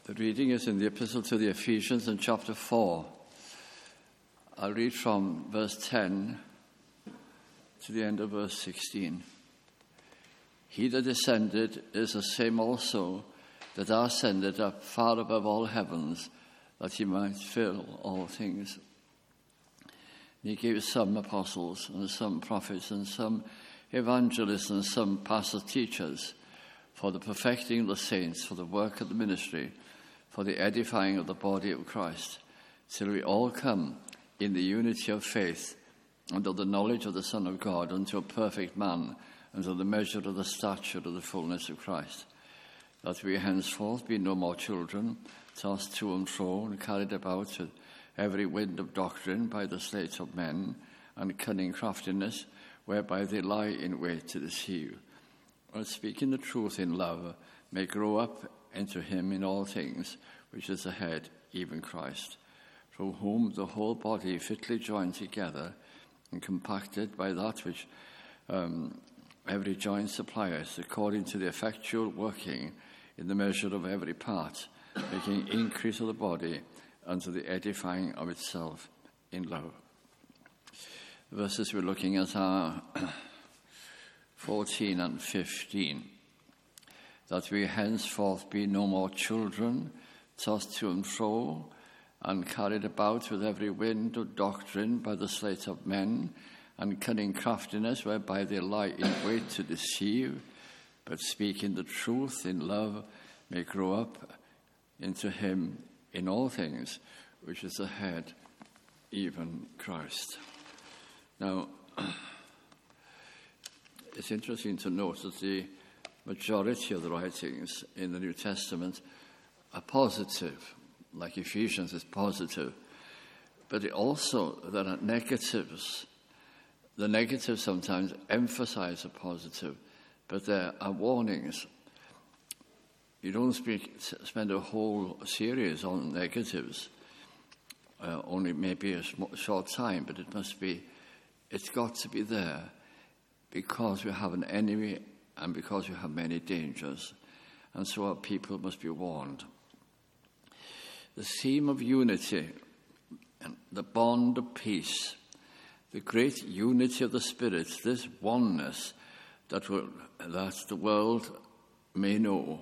The reading is in the Epistle to the Ephesians in chapter 4. I'll read from verse 10 to the end of verse 16. He that descended is the same also that ascended up far above all heavens, that he might fill all things. And he gave some apostles, and some prophets, and some evangelists, and some pastors teachers, for the perfecting of the saints, for the work of the ministry, for the edifying of the body of Christ, till we all come in the unity of faith, unto the knowledge of the Son of God, unto a perfect man, unto the measure of the stature of the fullness of Christ, that we henceforth be no more children, tossed to and fro, and carried about with every wind of doctrine by the sleight of men, and cunning craftiness, whereby they lie in wait to deceive. But speaking the truth in love, may grow up into him in all things, which is the head, even Christ, from whom the whole body fitly joined together and compacted by that which every joint supplieth, according to the effectual working in the measure of every part, making increase of the body unto the edifying of itself in love. The verses we're looking at are 14 and 15. That we henceforth be no more children, tossed to and fro, and carried about with every wind of doctrine by the sleight of men, and cunning craftiness, whereby they lie in wait to deceive, but speaking the truth in love, may grow up into him in all things, which is the head, even Christ. Now, it's interesting to note that the majority of the writings in the New Testament are positive, like Ephesians is positive, but also there are negatives. The negatives sometimes emphasize the positive, but there are warnings. You don't spend a whole series on negatives, only maybe a short time, but it's got to be there, because we have an enemy and because we have many dangers, and so our people must be warned. The theme of unity, and the bond of peace, the great unity of the Spirit, this oneness that the world may know.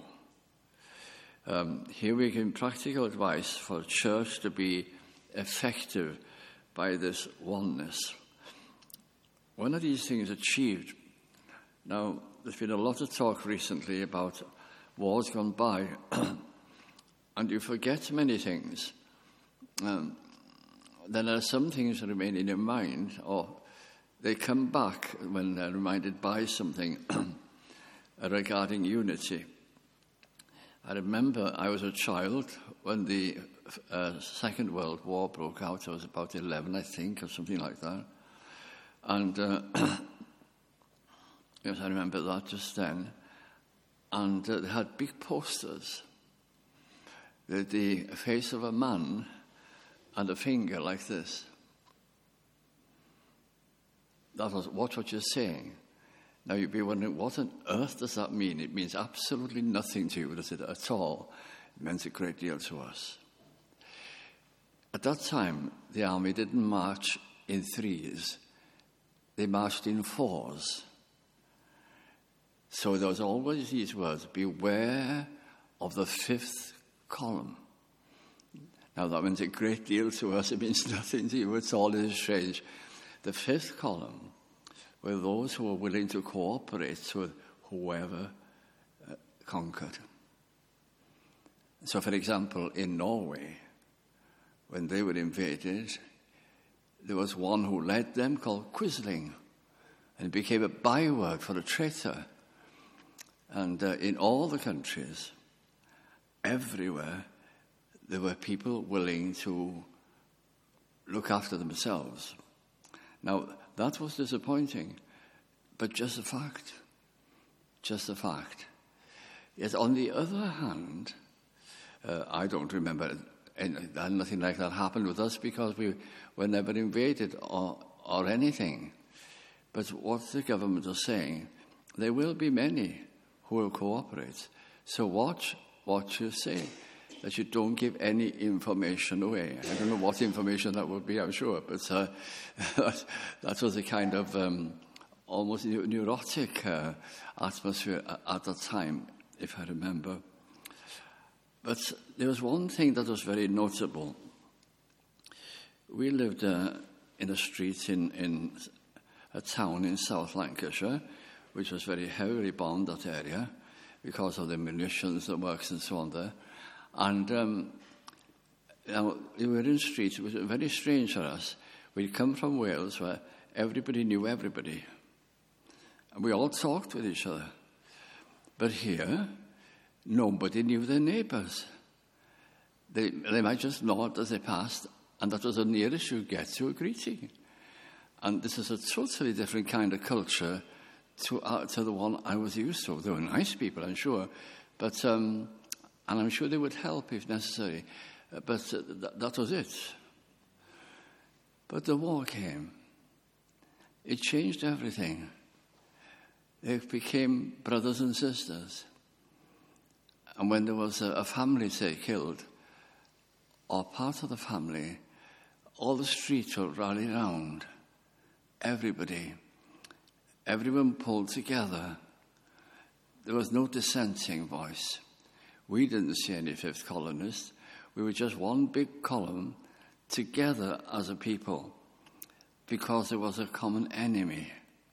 Here we give practical advice for the church to be effective by this oneness. When are these things achieved? Now, there's been a lot of talk recently about wars gone by, and you forget many things. Then there are some things that remain in your mind, or they come back when they're reminded by something regarding unity. I remember I was a child when the Second World War broke out. I was about 11, I think, or something like that. And yes, I remember that just then. And they had big posters. The face of a man and a finger like this. That was, watch what you're saying. Now you'd be wondering, what on earth does that mean? It means absolutely nothing to you, does it, at all? It meant a great deal to us. At that time, the army didn't march in threes. They marched in fours. So there was always these words, beware of the fifth column. Now that means a great deal to us. It means nothing to you. It's all strange. The fifth column were those who were willing to cooperate with whoever conquered. So, for example, in Norway, when they were invaded, there was one who led them called Quisling, and it became a byword for a traitor. And in all the countries, everywhere, there were people willing to look after themselves. Now, that was disappointing, but just a fact. Just a fact. Yet on the other hand, I don't remember nothing like that happened with us because we were never invaded or anything. But what the government is saying, there will be many who will cooperate. So watch what you say. that you don't give any information away. I don't know what information that would be, I'm sure, but that was a kind of almost neurotic atmosphere at the time, if I remember. But there was one thing that was very notable. We lived in a street in a town in South Lancashire, which was very heavily bombed, that area, because of the munitions, the works and so on there. And now, we were in streets. It was very strange for us. We'd come from Wales where everybody knew everybody. And we all talked with each other. But here, nobody knew their neighbours. They might just nod as they passed, and that was the nearest you get to a greeting. And this is a totally different kind of culture to the one I was used to. They were nice people, I'm sure, but and I'm sure they would help if necessary. But that was it. But the war came. It changed everything. They became brothers and sisters. And when there was a family, say, killed, or part of the family, all the streets would rally round. Everybody. Everyone pulled together. There was no dissenting voice. We didn't see any fifth columnists. We were just one big column together as a people because there was a common enemy.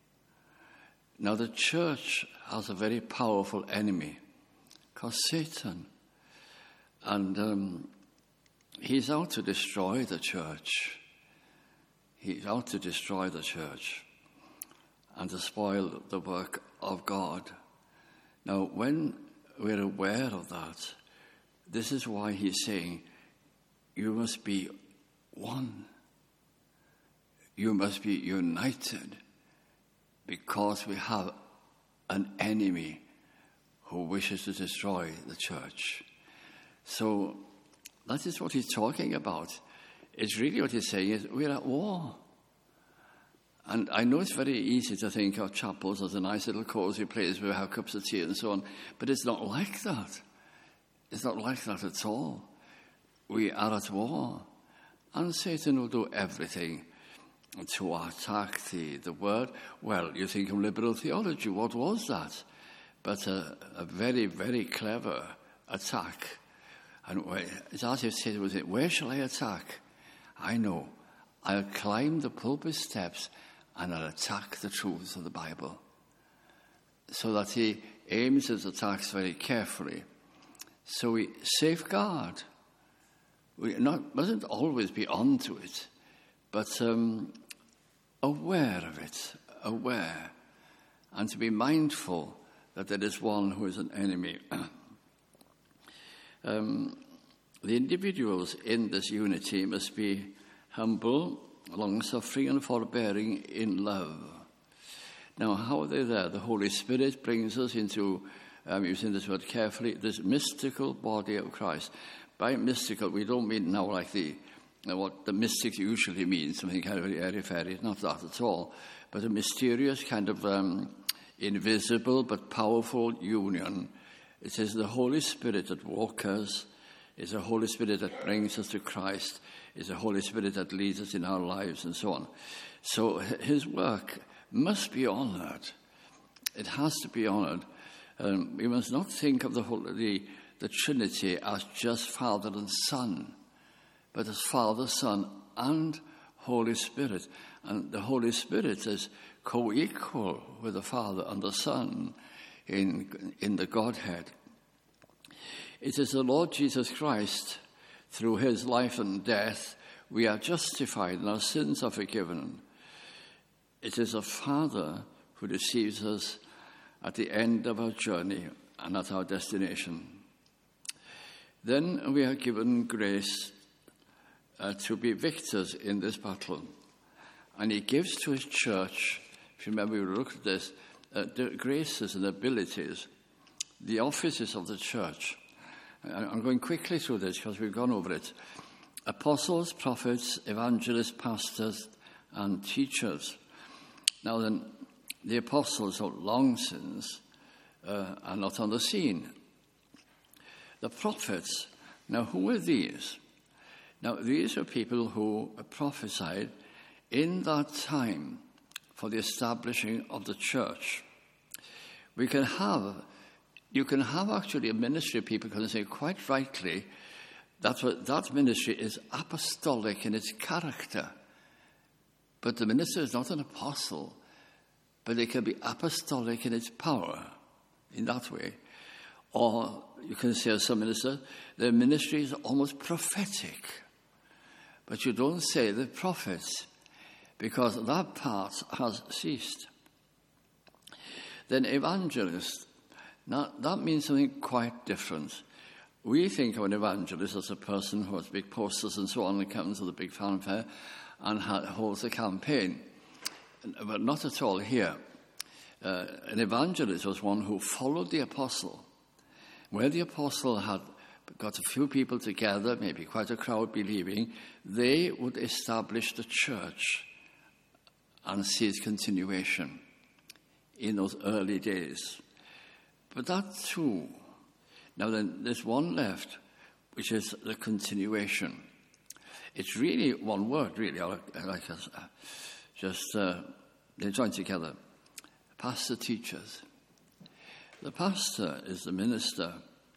Now, the church has a very powerful enemy called Satan. And he's out to destroy the church. He's out to destroy the church and to spoil the work of God. Now, when we're aware of that, this is why he's saying, you must be one. You must be united because we have an enemy who wishes to destroy the church. So that is what he's talking about. It's really what he's saying is we're at war. And I know it's very easy to think of chapels as a nice little cozy place where we have cups of tea and so on, but it's not like that. It's not like that at all. We are at war. And Satan will do everything to attack the word. Well, you think of liberal theology. What was that? But a very, very clever attack. And it's as if Satan was saying, where shall I attack? I know. I'll climb the pulpit steps and I'll attack the truths of the Bible. So that he aims his attacks very carefully. So we safeguard. We mustn't always be on to it, but aware of it, aware, and to be mindful that there is one who is an enemy. The individuals in this unity must be humble, long-suffering, and forbearing in love. Now, how are they there? The Holy Spirit brings us into, using this word carefully, this mystical body of Christ. By mystical, we don't mean now like what the mystics usually mean, something kind of very airy-fairy. Not that at all, but a mysterious kind of invisible but powerful union. It is the Holy Spirit that walks us. It's the Holy Spirit that brings us to Christ. It's the Holy Spirit that leads us in our lives and so on. So his work must be honoured. It has to be honoured. We must not think of the Trinity as just Father and Son, but as Father, Son, and Holy Spirit. And the Holy Spirit is co-equal with the Father and the Son in the Godhead. It is the Lord Jesus Christ, through his life and death, we are justified and our sins are forgiven. It is a Father who receives us at the end of our journey and at our destination. Then we are given grace to be victors in this battle. And he gives to his church, if you remember we looked at this, the graces and abilities, the offices of the church. I'm going quickly through this because we've gone over it. Apostles, prophets, evangelists, pastors, and teachers. Now then, the apostles have long since are not on the scene. The prophets, Now, who are these? Now, these are people who prophesied in that time for the establishing of the church. You can have actually a ministry, people can say quite rightly, that ministry is apostolic in its character. But the minister is not an apostle, but it can be apostolic in its power, in that way. Or you can say, as some ministers, their ministry is almost prophetic. But you don't say the prophets, because that part has ceased. Then evangelist, now that means something quite different. We think of an evangelist as a person who has big posters and so on and comes to the big fanfare and holds a campaign. But not at all here. An evangelist was one who followed the apostle. Where the apostle had got a few people together, maybe quite a crowd believing, they would establish the church and see its continuation in those early days. But that too, now then there's one left, which is the continuation. It's really one word, really, they join together. Pastor teachers. The pastor is the minister.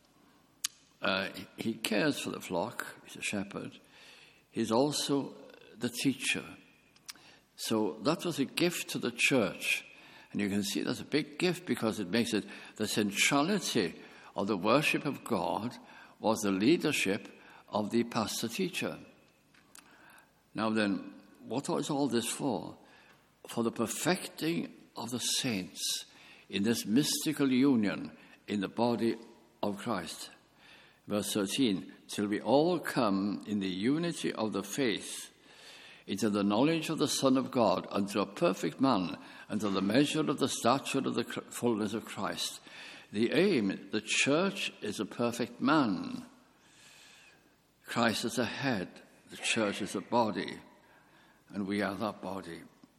He cares for the flock. He's a shepherd. He's also the teacher. So that was a gift to the church. And you can see that's a big gift because it makes it the centrality of the worship of God was the leadership of the pastor teacher. Now then, what was all this for? For the perfecting of the saints in this mystical union in the body of Christ. Verse 13, till we all come in the unity of the faith into the knowledge of the Son of God, unto a perfect man, unto the measure of the stature of the fullness of Christ. The aim, the church is a perfect man. Christ is the head, the church is the body, and we are that body.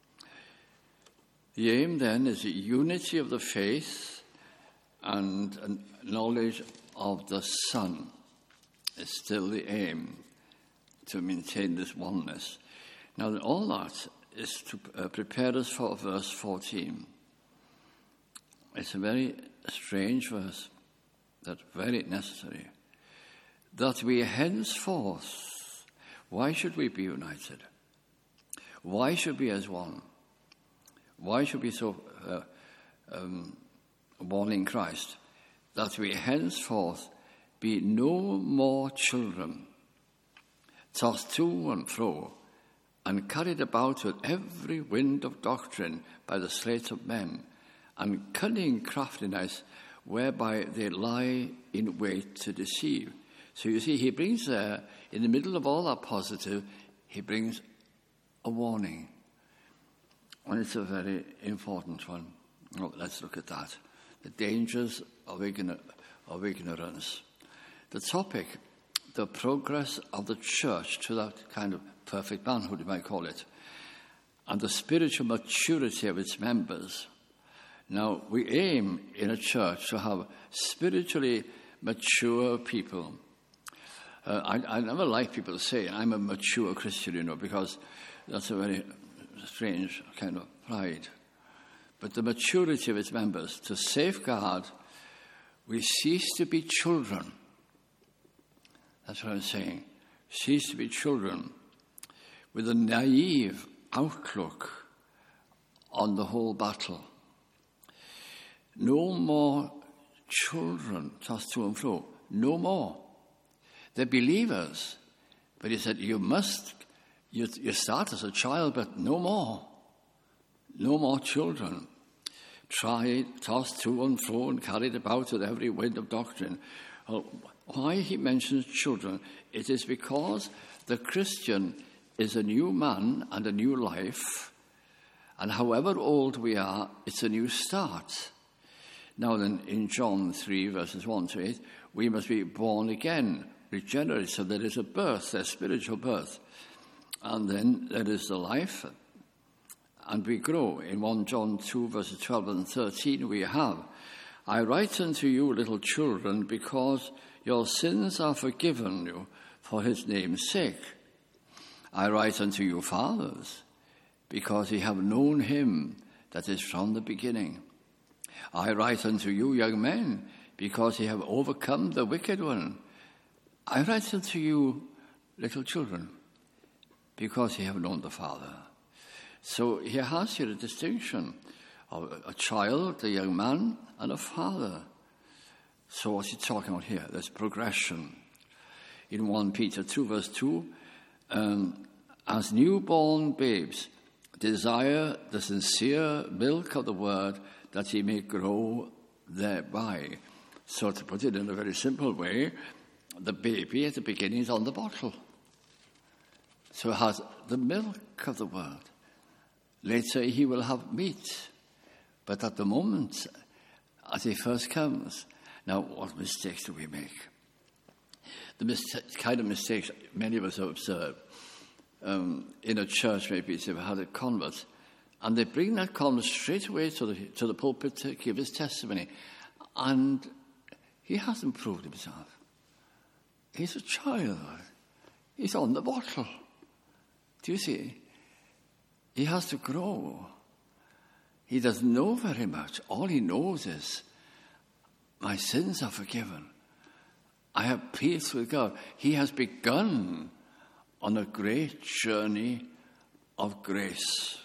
The aim then is the unity of the faith and knowledge of the Son. It's still the aim to maintain this oneness. Now, all that is to prepare us for verse 14. It's a very strange verse, but very necessary. That we henceforth, why should we be united? Why should we as one? Why should we so one in Christ? That we henceforth be no more children, tossed to and fro, and carried about with every wind of doctrine by the sleight of men, and cunning craftiness, whereby they lie in wait to deceive. So you see, he brings there, in the middle of all that positive, he brings a warning. And it's a very important one. Oh, let's look at that. The dangers of ignorance. The topic, the progress of the church to that kind of perfect manhood, you might call it, and the spiritual maturity of its members. Now, we aim in a church to have spiritually mature people. I never like people to say, I'm a mature Christian, because that's a very strange kind of pride. But the maturity of its members, to safeguard, we cease to be children. That's what I'm saying. Cease to be children with a naive outlook on the whole battle. No more children tossed to and fro. No more. They're believers. But he said, you start as a child, but no more. No more children. Tried, tossed to and fro, and carried about with every wind of doctrine. Well, why he mentions children? It is because the Christian is a new man and a new life, and however old we are, it's a new start. Now then, in John 3, verses 1 to 8, we must be born again, regenerated, so there is a birth, a spiritual birth. And then there is the life, and we grow. In 1 John 2, verses 12 and 13, we have I write unto you, little children, because your sins are forgiven you for his name's sake. I write unto you, fathers, because ye have known him that is from the beginning. I write unto you, young men, because ye have overcome the wicked one. I write unto you, little children, because ye have known the Father. So he has here a distinction of a child, a young man, and a father. So what's he talking about here? There's progression. In 1 Peter 2, verse 2, as newborn babes, desire the sincere milk of the word, that ye may grow thereby. So to put it in a very simple way, the baby at the beginning is on the bottle. So it has the milk of the word. Later he will have meat. But at the moment, as he first comes, now what mistakes do we make? The kind of mistakes many of us have observed. In a church, maybe they've had a convert, and they bring that convert straight away to the pulpit to give his testimony, and he hasn't proved himself. He's a child. He's on the bottle. Do you see? He has to grow. He doesn't know very much. All he knows is, my sins are forgiven. I have peace with God. He has begun on a great journey of grace.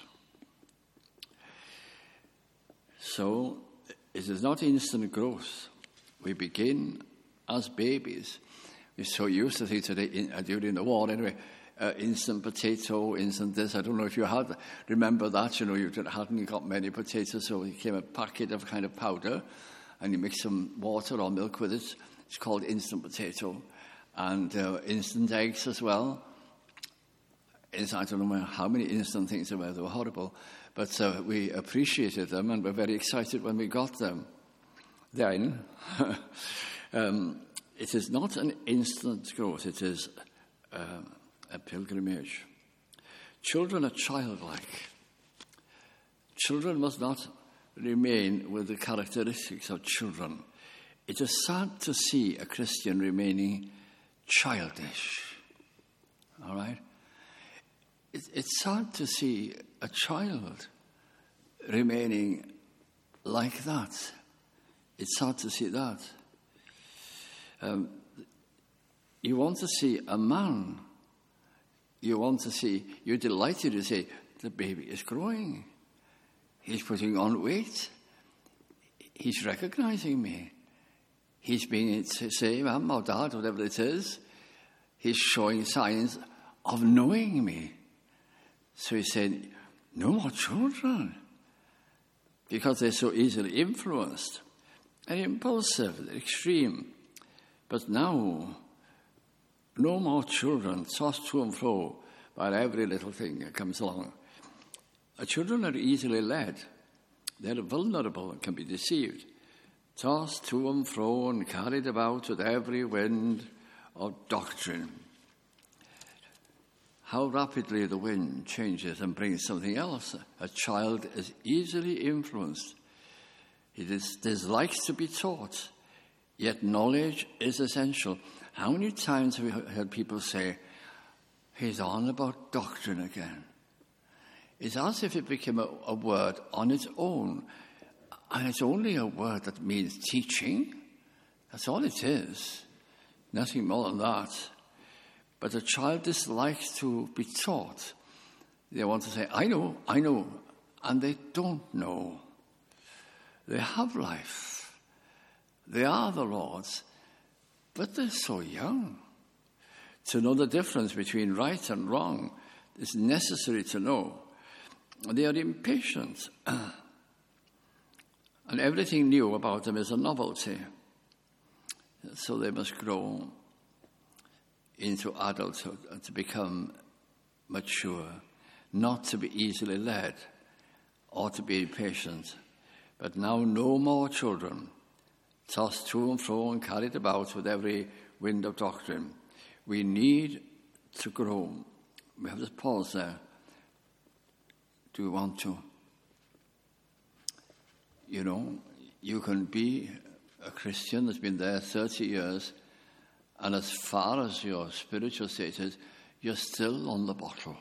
So, it is not instant growth. We begin as babies. We're so used to things today, during the war anyway, instant potato, instant this. I don't know if you remember that. You hadn't got many potatoes, so it came a packet of kind of powder, and you mix some water or milk with it. It's called instant potato. And instant eggs as well. I don't know how many instant things there were. They were horrible. But we appreciated them, and were very excited when we got them. Then, it is not an instant growth. It is a pilgrimage. Children are childlike. Children must not remain with the characteristics of children. It is sad to see a Christian remaining childish. All right? It's sad to see a child remaining like that. It's sad to see that. You want to see a man. You're delighted to say, the baby is growing. He's putting on weight. He's recognizing me. He's being to say, Mum or Dad, whatever it is. He's showing signs of knowing me. So he's saying, no more children. Because they're so easily influenced and impulsive, they're extreme. But now, no more children tossed to and fro by every little thing that comes along. Children are easily led. They're vulnerable and can be deceived. Tossed to and fro and carried about with every wind of doctrine. How rapidly the wind changes and brings something else. A child is easily influenced. He dislikes to be taught, yet knowledge is essential. How many times have we heard people say, he's on about doctrine again? It's as if it became a word on its own. And it's only a word that means teaching. That's all it is. Nothing more than that. But a child dislikes to be taught. They want to say, I know, and they don't know. They have life. They are the Lord's, but they're so young. To know the difference between right and wrong is necessary to know. They are impatient, and everything new about them is a novelty. So they must grow into adulthood and to become mature, not to be easily led or to be impatient. But now no more children, tossed to and fro and carried about with every wind of doctrine. We need to grow. We have to pause there. Do we want to? you can be a Christian that's been there 30 years, and as far as your spiritual state is, you're still on the bottle.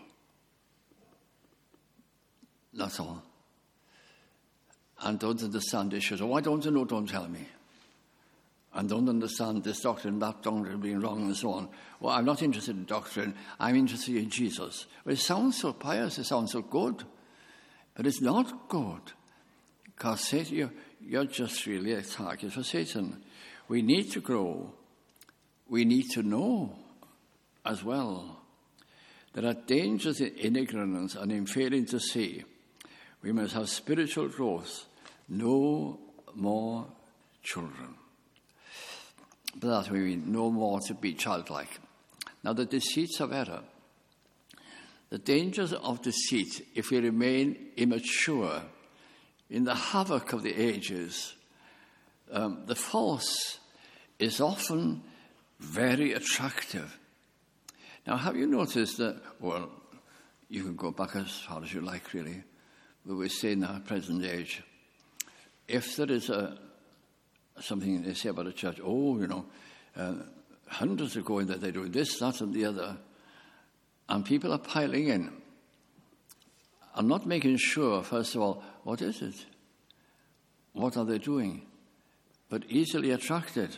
That's all. And don't understand issues. Oh, why don't you know? Don't tell me. And don't understand this doctrine, that doctrine being wrong, and so on. Well, I'm not interested in doctrine. I'm interested in Jesus. Well, it sounds so pious. It sounds so good. But it's not good. Because Satan, you're just really a target for Satan. We need to grow. We need to know as well. There are dangers in ignorance and in failing to see. We must have spiritual growth. No more children. But that we mean no more to be childlike. Now, the deceits of error. The dangers of deceit, if we remain immature in the havoc of the ages, the false is often very attractive. Now, have you noticed that, well, you can go back as far as you like, really, but we say in our present age, if there is something they say about a church, hundreds are going there, they're doing this, that, and the other, and people are piling in. I'm not making sure, first of all, what is it? What are they doing? But easily attracted.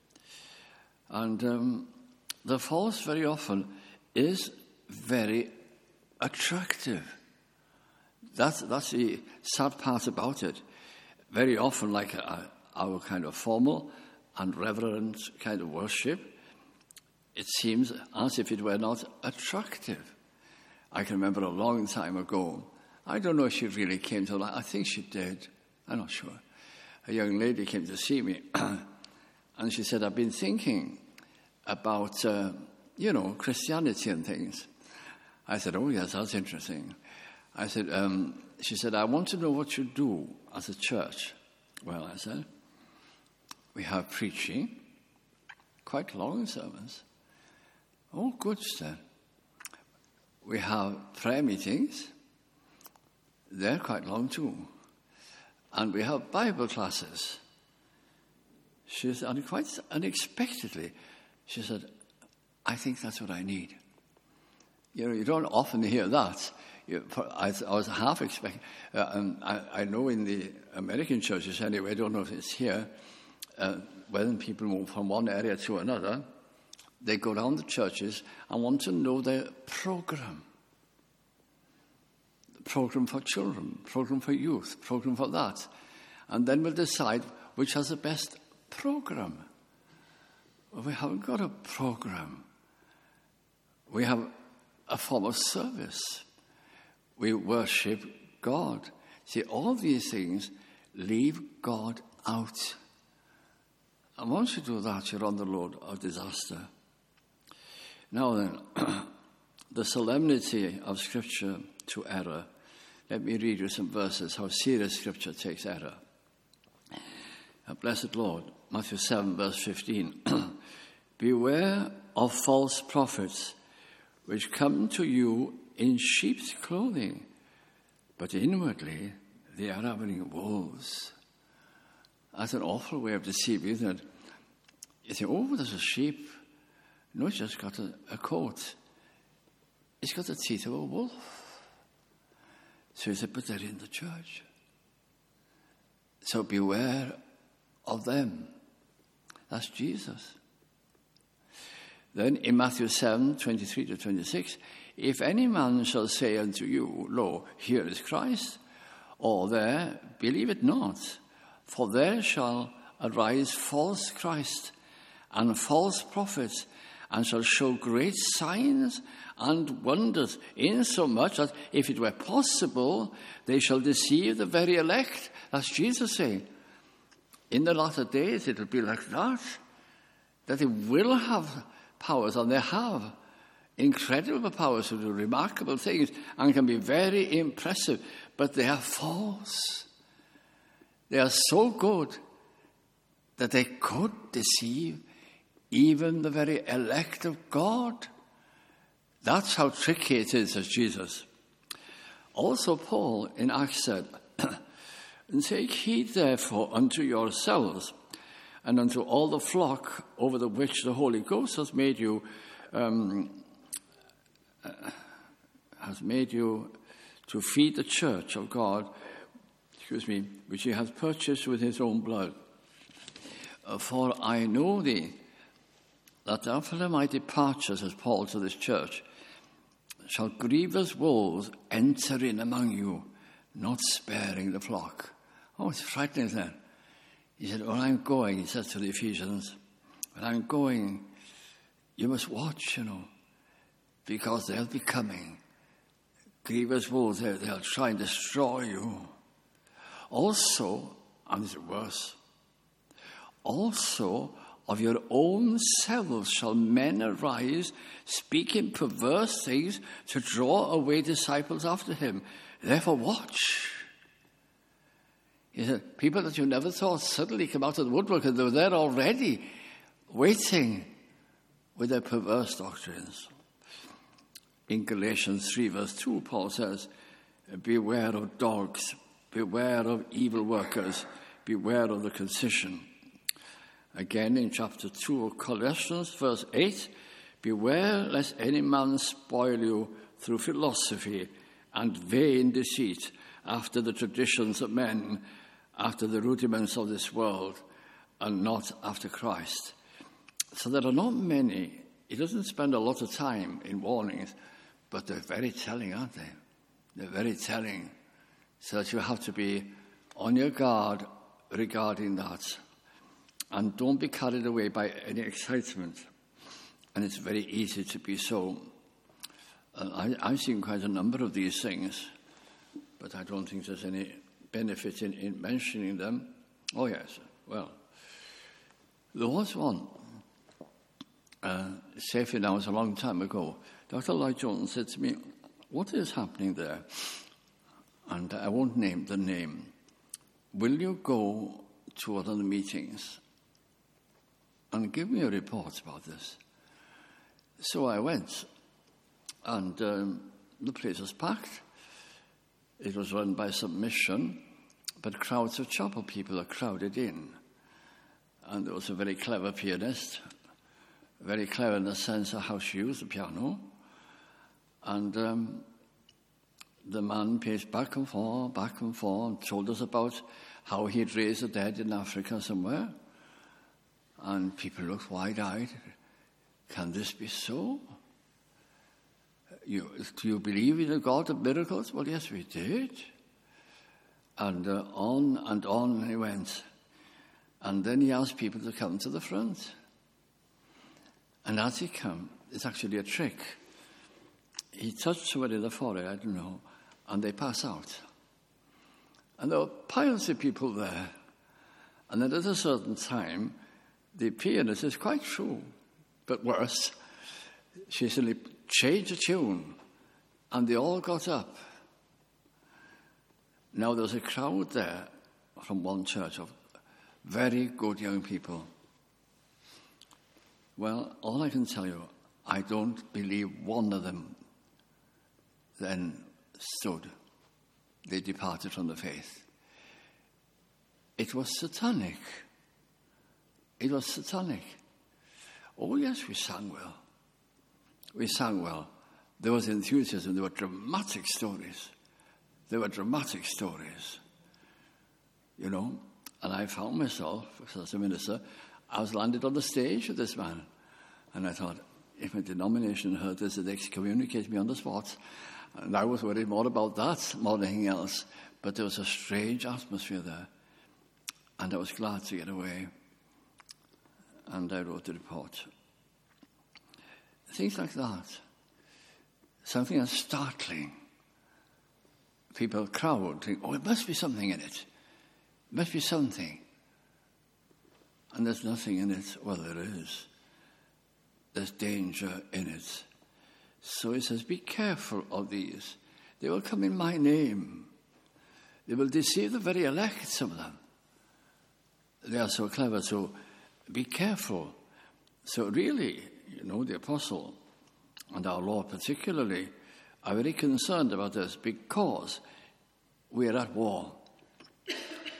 And the false very often is very attractive. That's the sad part about it. Very often, like our kind of formal and reverent kind of worship, it seems as if it were not attractive. I can remember a long time ago, I don't know if she really came to life. I think she did. I'm not sure. A young lady came to see me, and she said, I've been thinking about, Christianity and things. I said, oh, yes, that's interesting. I said, she said, I want to know what you do as a church. Well, I said, we have preaching, quite long sermons. Oh, good, sir. We have prayer meetings. They're quite long, too. And we have Bible classes. She said, and quite unexpectedly, she said, I think that's what I need. You don't often hear that. I was half expecting. I know in the American churches anyway, I don't know if it's here, when people move from one area to another, they go down the churches and want to know their program. Program for children, program for youth, program for that. And then we'll decide which has the best program. Well, we haven't got a program. We have a form of service. We worship God. See, all these things leave God out. And once you do that, you're on the road of disaster. Now then, the solemnity of Scripture to error. Let me read you some verses, how serious Scripture takes error. Blessed Lord, Matthew 7, verse 15. Beware of false prophets, which come to you in sheep's clothing, but inwardly they are having wolves. That's an awful way of deceiving, isn't it? You think, oh, there's a sheep. No, it's just got a coat. It's got the teeth of a wolf. So he said, but they're in the church. So beware of them. That's Jesus. Then in Matthew 7, 23 to 26, if any man shall say unto you, lo, here is Christ, or there, believe it not. For there shall arise false Christ and false prophets, and shall show great signs and wonders, insomuch that if it were possible, they shall deceive the very elect. That's Jesus saying. In the latter days, it will be like that they will have powers, and they have incredible powers to do remarkable things and can be very impressive, but they are false. They are so good that they could deceive even the very elect of God. That's how tricky it is, as Jesus. Also, Paul in Acts said, And take heed, therefore, unto yourselves, and unto all the flock over the which the Holy Ghost has made you to feed the church of God, which he hath purchased with his own blood. For I know thee, that after my departure, says Paul to this church, shall grievous wolves enter in among you, not sparing the flock. Oh, it's frightening, isn't it? He said, when I'm going, he says to the Ephesians, when I'm going, you must watch, because they'll be coming. Grievous wolves, they'll try and destroy you. Also, and it's worse, also of your own selves shall men arise, speaking perverse things to draw away disciples after him. Therefore watch. He said, people that you never thought suddenly come out of the woodwork, and they were there already, waiting with their perverse doctrines. In Galatians 3 verse 2, Paul says, beware of dogs, beware of evil workers, beware of the concision. Again, in chapter 2 of Colossians, verse 8, beware lest any man spoil you through philosophy and vain deceit, after the traditions of men, after the rudiments of this world, and not after Christ. So there are not many. He doesn't spend a lot of time in warnings, but they're very telling, aren't they? They're very telling. So that you have to be on your guard regarding that. And don't be carried away by any excitement. And it's very easy to be so. I've seen quite a number of these things, but I don't think there's any benefit in mentioning them. Oh, yes. Well, there was one, safely now, it was a long time ago. Dr. Lloyd Jones said to me, what is happening there? And I won't name the name. Will you go to one of the meetings and give me a report about this? So I went, and the place was packed. It was run by Submission, but crowds of chapel people are crowded in. And there was a very clever pianist, very clever in the sense of how she used the piano. And the man paced back and forth, and told us about how he'd raised the dead in Africa somewhere. And people looked wide-eyed. Can this be so? Do you believe in a God of miracles? Well, yes, we did. And on he went. And then he asked people to come to the front. And as he came, it's actually a trick. He touched somebody in the forehead, I don't know, and they pass out. And there were piles of people there. And then at a certain time, the pianist is quite true, but worse. She suddenly changed the tune, and they all got up. Now there was a crowd there from one church of very good young people. Well, all I can tell you, I don't believe one of them then stood. They departed from the faith. It was satanic. It was satanic. Oh, yes, we sang well. We sang well. There was enthusiasm. There were dramatic stories. And I found myself, as a minister, I was landed on the stage with this man. And I thought, if my denomination heard this, they'd excommunicate me on the spot. And I was worried more about that more than anything else. But there was a strange atmosphere there. And I was glad to get away. And I wrote the report. Things like that. Something that's startling. People crowd, think, it must be something in it. It must be something. And there's nothing in it. Well, there is. There's danger in it. So he says, be careful of these. They will come in my name. They will deceive the very elect, some of them. They are so clever, so be careful. So really, the apostle and our Lord particularly are very concerned about this because we are at war.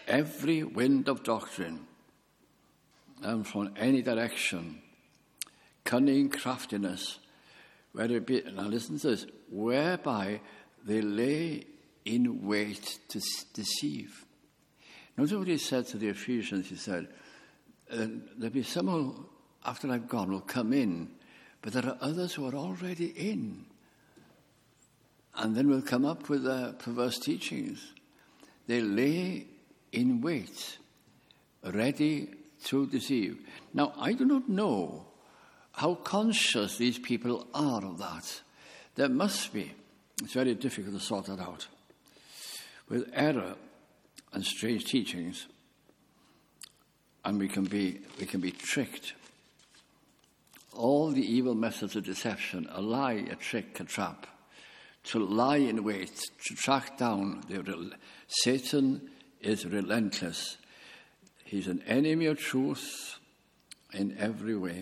every wind of doctrine, and from any direction, cunning craftiness, whether it be, now listen to this, whereby they lay in wait to deceive. Notice what he said to the Ephesians. He said, there'll be someone after I've gone will come in, but there are others who are already in. And then will come up with their perverse teachings. They lay in wait, ready to deceive. Now, I do not know how conscious these people are of that. There must be. It's very difficult to sort that out. With error and strange teachings, and we can be tricked. All the evil methods of deception, a lie, a trick, a trap, to lie in wait, to track down. Satan is relentless. He's an enemy of truth in every way.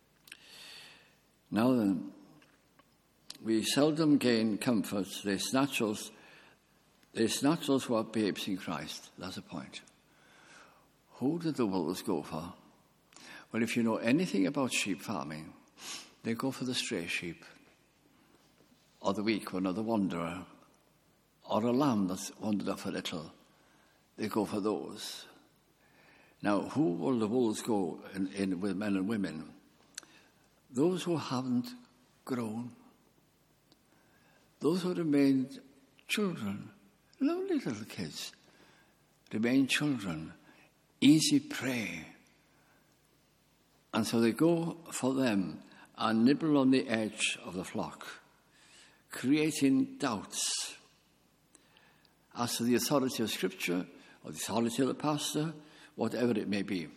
Now then, we seldom gain comfort. They snatch us who are babes in Christ. That's the point. Who did the wolves go for? Well, if you know anything about sheep farming, they go for the stray sheep, or the weak one, or the wanderer, or a lamb that's wandered off a little. They go for those. Now, who will the wolves go in with men and women? Those who haven't grown. Those who remained children, lovely little kids, remain children, easy prey. And so they go for them and nibble on the edge of the flock, creating doubts as to the authority of Scripture or the authority of the pastor, whatever it may be.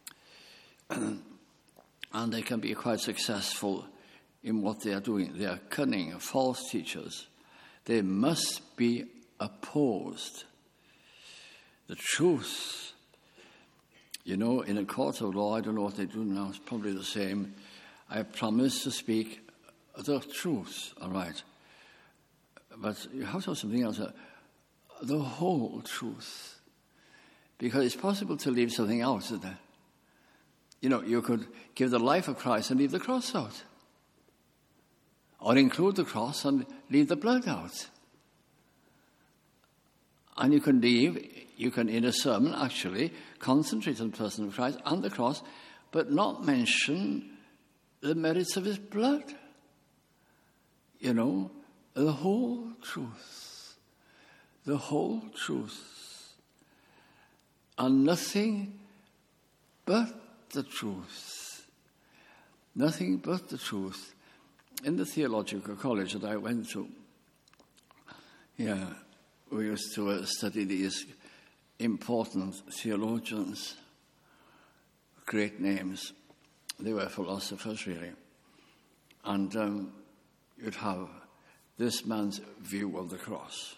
And they can be quite successful in what they are doing. They are cunning, false teachers. They must be opposed. The truth, in a court of law, I don't know what they do now, it's probably the same. I promise to speak the truth, all right. But you have to have something else, the whole truth. Because it's possible to leave something out, isn't it? You could give the life of Christ and leave the cross out. Or include the cross and leave the blood out. And you can in a sermon actually concentrate on the person of Christ and the cross, but not mention the merits of his blood. The whole truth. The whole truth. And nothing but the truth. Nothing but the truth. In the theological college that I went to, we used to study these important theologians, great names. They were philosophers, really. And you'd have this man's view of the cross,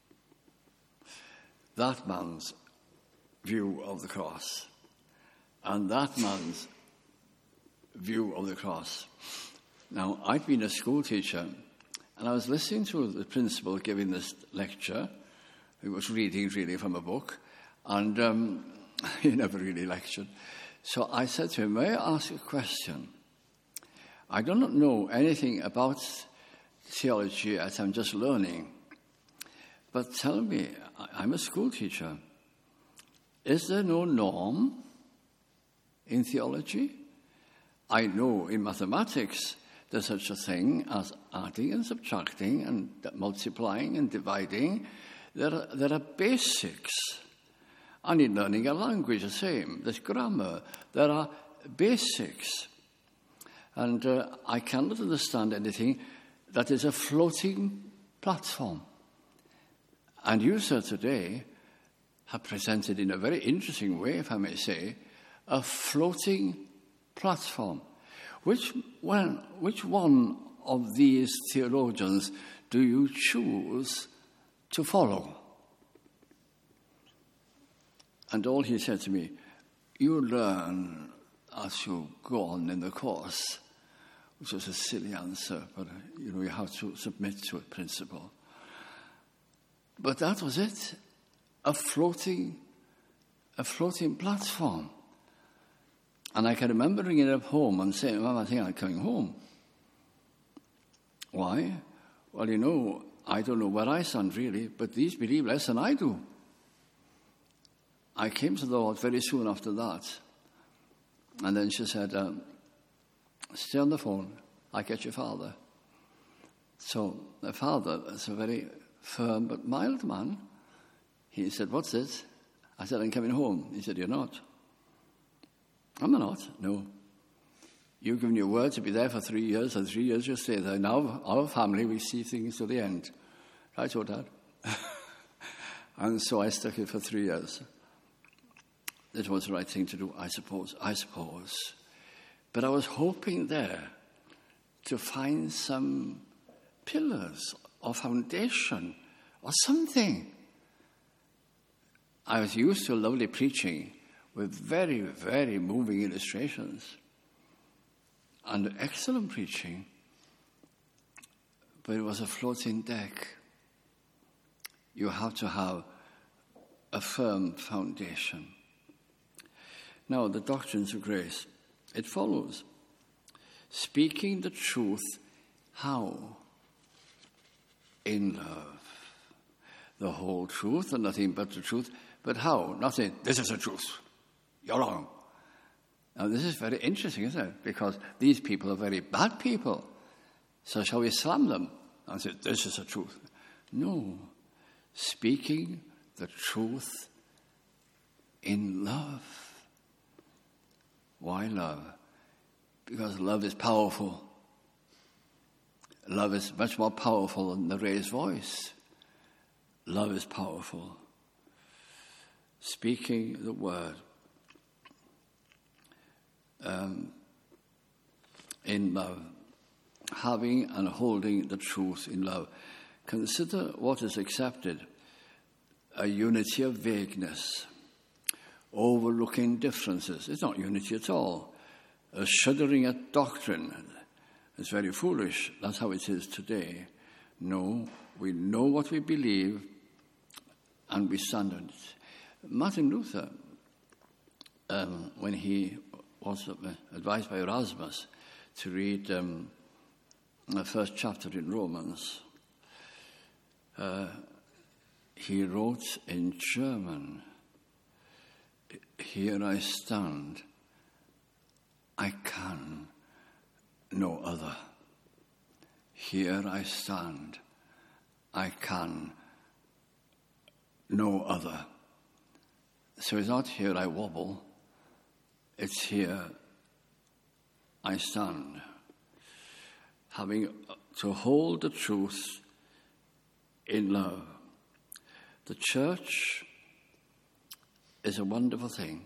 that man's view of the cross, and that man's view of the cross. Now, I'd been a school teacher, and I was listening to the principal giving this lecture. He was reading really from a book, and he never really lectured. So I said to him, may I ask a question? I do not know anything about theology as I'm just learning, but tell me, I'm a school teacher. Is there no norm in theology? I know in mathematics there's such a thing as adding and subtracting and multiplying and dividing. There are basics. And in learning a language, the same. There's grammar. There are basics. And I cannot understand anything that is a floating platform. And you, sir, today have presented in a very interesting way, if I may say, a floating platform. Which one of these theologians do you choose to follow? And all he said to me, you learn as you go on in the course, which was a silly answer, but you have to submit to a principle. But that was it, a floating a floating platform. And I can remember ringing it up home and saying, Mum, I think I'm coming home. Why? Well, you know, I don't know where I stand really, but these believe less than I do. I came to the Lord very soon after that. And then she said, stay on the phone, I'll get your father. So the father is a very firm but mild man. He said, what's this? I said, I'm coming home. He said, you're not. I'm not. No. You've given your word to be there for 3 years, and 3 years you'll stay there. Now, our family, we see things to the end. Right, so Dad? And so I stuck it for 3 years. It was the right thing to do, I suppose. But I was hoping there to find some pillars or foundation or something. I was used to lovely preaching with very, very moving illustrations and excellent preaching, but it was a floating deck. You have to have a firm foundation. Now, the doctrines of grace, it follows. Speaking the truth, how? In love. The whole truth and nothing but the truth. But how? Not saying, this is the truth. You're wrong. Now, this is very interesting, isn't it? Because these people are very bad people. So shall we slam them and say, this is the truth? No. Speaking the truth in love. Why love? Because love is powerful. Love is much more powerful than the raised voice. Love is powerful. Speaking the word in love. Having and holding the truth in love. Consider what is accepted. A unity of vagueness. Overlooking differences. It's not unity at all. A shuddering at doctrine. It's very foolish. That's how it is today. No, we know what we believe and we stand on it. Martin Luther, when he was advised by Erasmus to read the first chapter in Romans, he wrote in German, here I stand, I can no other. Here I stand, I can no other. So it's not here I wobble, it's here I stand. Having to hold the truth in love. The church is a wonderful thing.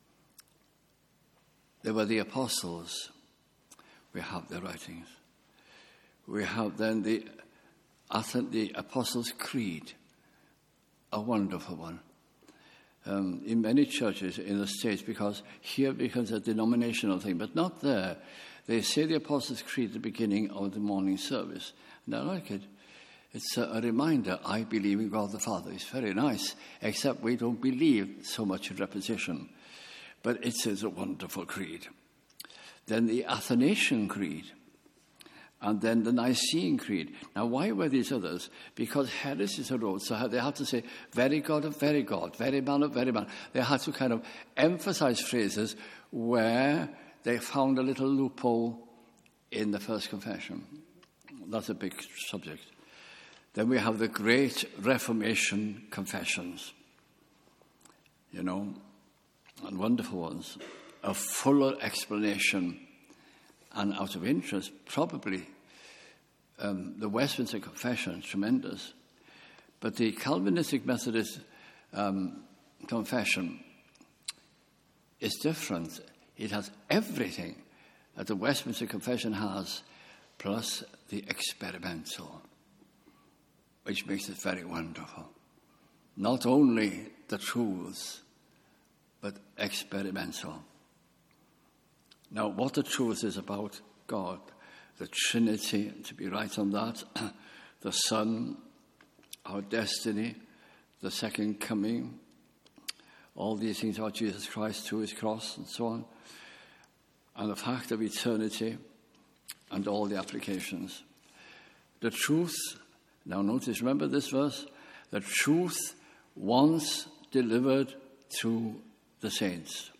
There were the apostles. We have their writings. We have then the Apostles' Creed, a wonderful one. In many churches in the States, because here it becomes a denominational thing, but not there. They say the Apostles' Creed at the beginning of the morning service, and I like it. It's a reminder, I believe in God the Father. It's very nice, except we don't believe so much in repetition. But it is a wonderful creed. Then the Athanasian Creed, and then the Nicene Creed. Now, why were these others? Because heresies arose, so they had to say, very God of very God, very man of very man. They had to kind of emphasize phrases where they found a little loophole in the first confession. That's a big subject. Then we have the great Reformation confessions, and wonderful ones. A fuller explanation, and out of interest, probably the Westminster Confession, tremendous. But the Calvinistic Methodist confession is different. It has everything that the Westminster Confession has, plus the experimental, which makes it very wonderful. Not only the truths, but experimental. Now, what the truth is about God, the Trinity, to be right on that, the Son, our destiny, the second coming, all these things about Jesus Christ to his cross and so on, and the fact of eternity and all the applications. The truth, now notice, remember this verse, the truth once delivered to the saints.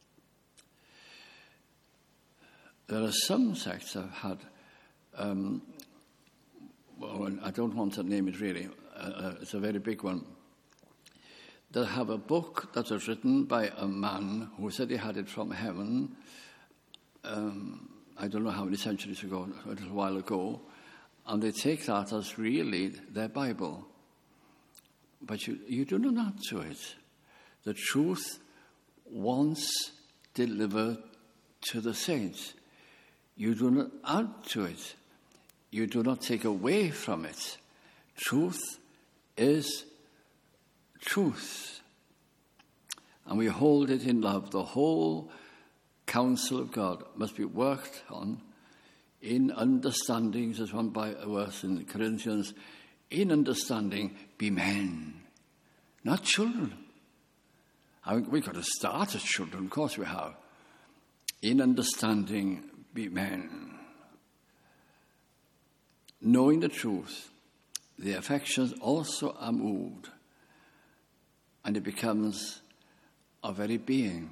There are some sects that have had, well, I don't want to name it really, it's a very big one, that have a book that was written by a man who said he had it from heaven, I don't know how many centuries ago, a little while ago, and they take that as really their Bible. But you do not add to it. The truth once delivered to the saints. You do not add to it. You do not take away from it. Truth is truth. And we hold it in love. The whole counsel of God must be worked on in understanding, as one by a verse in Corinthians, in understanding, be men, not children. I mean, we've got to start as children, of course we have. In understanding, be men. Knowing the truth, the affections also are moved, and it becomes our very being.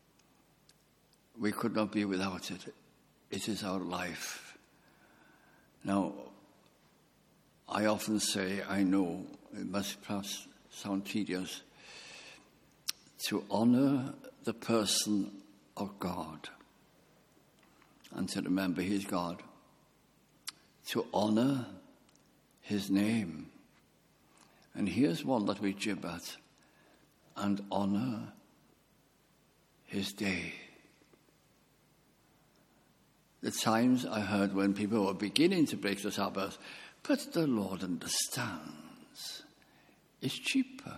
We could not be without it. It is our life. Now, I often say, I know, it must perhaps sound tedious, to honor the person of God and to remember he's God, to honor his name. And here's one that we jib at, and honor his day. The times I heard when people were beginning to break the Sabbath, but the Lord understands. It's cheaper.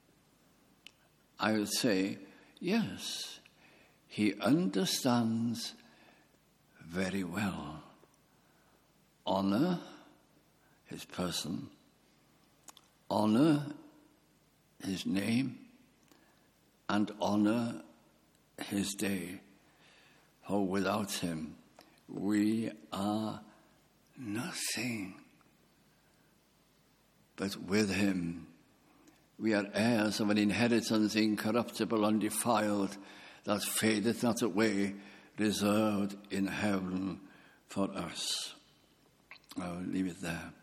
I would say, yes, he understands very well. Honor his person, honor his name, and honor his day. For without him, we are nothing. But with him, we are heirs of an inheritance incorruptible, undefiled, that fadeth not away, reserved in heaven for us. I'll leave it there.